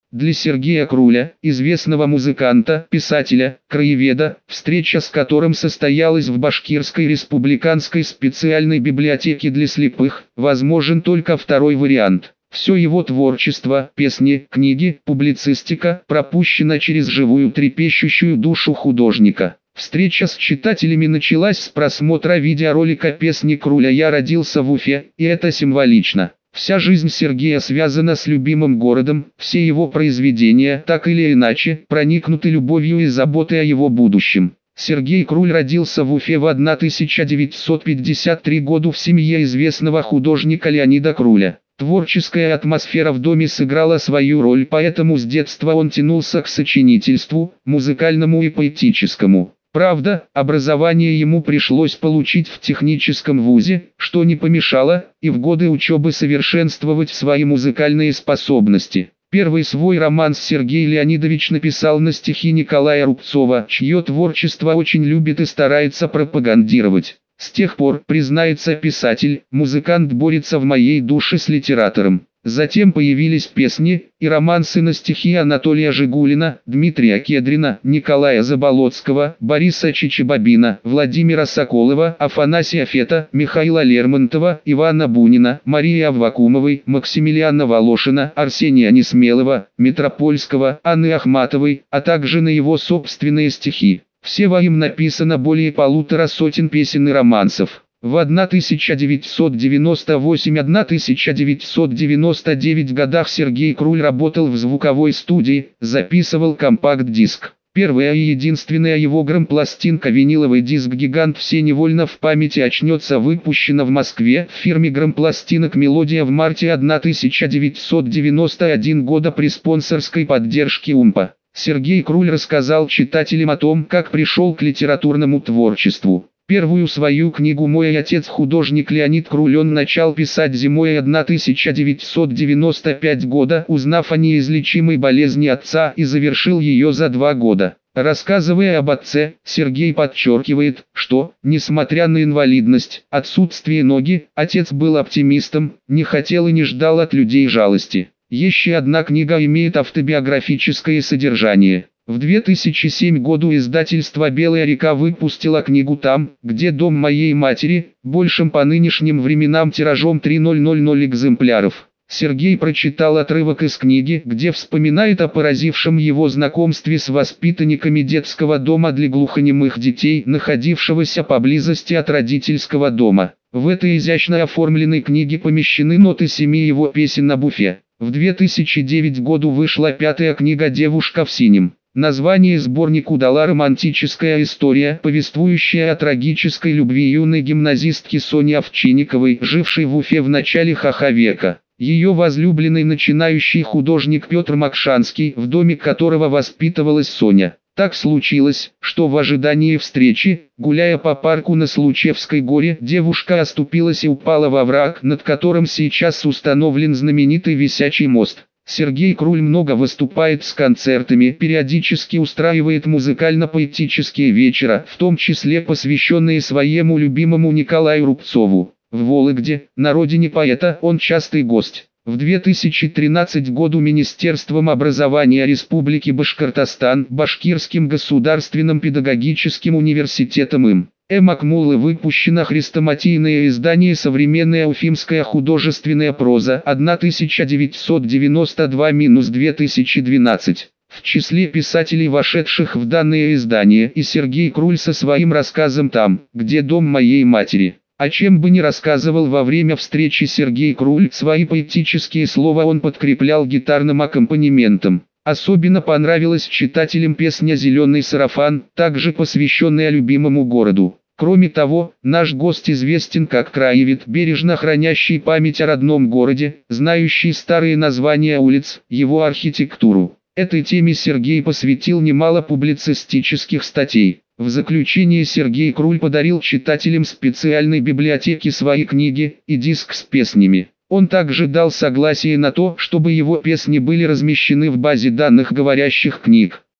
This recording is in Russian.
Для Сергея Круля, известного музыканта, писателя, краеведа, встреча с которым состоялась в Башкирской республиканской специальной библиотеке для слепых, возможен только второй вариант. Все его творчество, песни, книги, публицистика пропущено через живую трепещущую душу художника. Встреча с читателями началась с просмотра видеоролика песни Круля «Я родился в Уфе», и это символично. Вся жизнь Сергея связана с любимым городом, все его произведения так или иначе проникнуты любовью и заботой о его будущем. Сергей Круль родился в Уфе в 1953 году в семье известного художника Леонида Круля. Творческая атмосфера в доме сыграла свою роль, поэтому с детства он тянулся к сочинительству, музыкальному и поэтическому. Правда, образование ему пришлось получить в техническом вузе, что не помешало, и в годы учебы совершенствовать свои музыкальные способности. Первый свой романс Сергей Леонидович написал на стихи Николая Рубцова, чье творчество очень любит и старается пропагандировать. С тех пор, признается писатель, музыкант борется в моей душе с литератором. Затем появились песни и романсы на стихи Анатолия Жигулина, Дмитрия Кедрина, Николая Заболоцкого, Бориса Чичибабина, Владимира Соколова, Афанасия Фета, Михаила Лермонтова, Ивана Бунина, Марии Аввакумовой, Максимилиана Волошина, Арсения Несмелого, Метропольского, Анны Ахматовой, а также на его собственные стихи. Всего им написано более 1,5 сотен песен и романсов. В 1998-1999 годах Сергей Круль работал в звуковой студии, записывал компакт-диск. Первая и единственная его грампластинка «Виниловый диск Гигант все невольно в памяти очнется» выпущена в Москве в фирме грампластинок «Мелодия» в марте 1991 года при спонсорской поддержке УМПа. Сергей Круль рассказал читателям о том, как пришел к литературному творчеству. Первую свою книгу «Мой отец художник Леонид Круль» он начал писать зимой 1995 года, узнав о неизлечимой болезни отца, и завершил ее за 2 года. Рассказывая об отце, Сергей подчеркивает, что, несмотря на инвалидность, отсутствие ноги, отец был оптимистом, не хотел и не ждал от людей жалости. Еще одна книга имеет автобиографическое содержание. В 2007 году издательство «Белая река» выпустило книгу «Там, где дом моей матери», большим по нынешним временам тиражом 3000 экземпляров. Сергей прочитал отрывок из книги, где вспоминает о поразившем его знакомстве с воспитанниками детского дома для глухонемых детей, находившегося поблизости от родительского дома. В этой изящно оформленной книге помещены ноты 7 его песен об Уфе. В 2009 году вышла 5-я книга «Девушка в синем». Название сборнику дала романтическая история, повествующая о трагической любви юной гимназистки Сони Овчинниковой, жившей в Уфе в начале ХХ века. Ее возлюбленный начинающий художник Петр Макшанский, в доме которого воспитывалась Соня. Так случилось, что в ожидании встречи, гуляя по парку на Случевской горе, девушка оступилась и упала во овраг, над которым сейчас установлен знаменитый висячий мост. Сергей Круль много выступает с концертами, периодически устраивает музыкально-поэтические вечера, в том числе посвященные своему любимому Николаю Рубцову. В Вологде, на родине поэта, он частый гость. В 2013 году Министерством образования Республики Башкортостан, Башкирским государственным педагогическим университетом им. Акмуллы выпущено хрестоматийное издание «Современная уфимская художественная проза» 1992-2012. В числе писателей, вошедших в данное издание, и Сергей Круль со своим рассказом «Там, где дом моей матери». О чем бы ни рассказывал во время встречи Сергей Круль, свои поэтические слова он подкреплял гитарным аккомпанементом. Особенно понравилась читателям песня «Зеленый сарафан», также посвященная любимому городу. Кроме того, наш гость известен как краевед, бережно хранящий память о родном городе, знающий старые названия улиц, его архитектуру. Этой теме Сергей посвятил немало публицистических статей. В заключение Сергей Круль подарил читателям специальной библиотеки свои книги и диск с песнями. Он также дал согласие на то, чтобы его песни были размещены в базе данных говорящих книг.